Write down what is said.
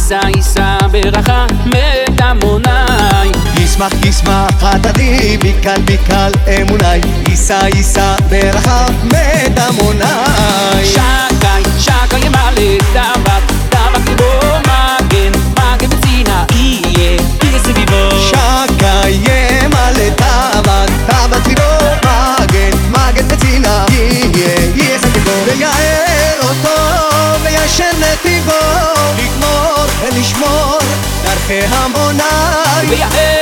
יישא ברכה מדמוני. ישמח חטאתי בקל אמוני, יישא ברכה מדמוני. שקי ימלא דבק ליבו, מגן בצינה יהיה סביבו. שקי ימלא דבק ליבו, מגן בצינה יהיה סביבו. ויער אותו וישן נתיבו, לגמור ולשמור דרכי המוני.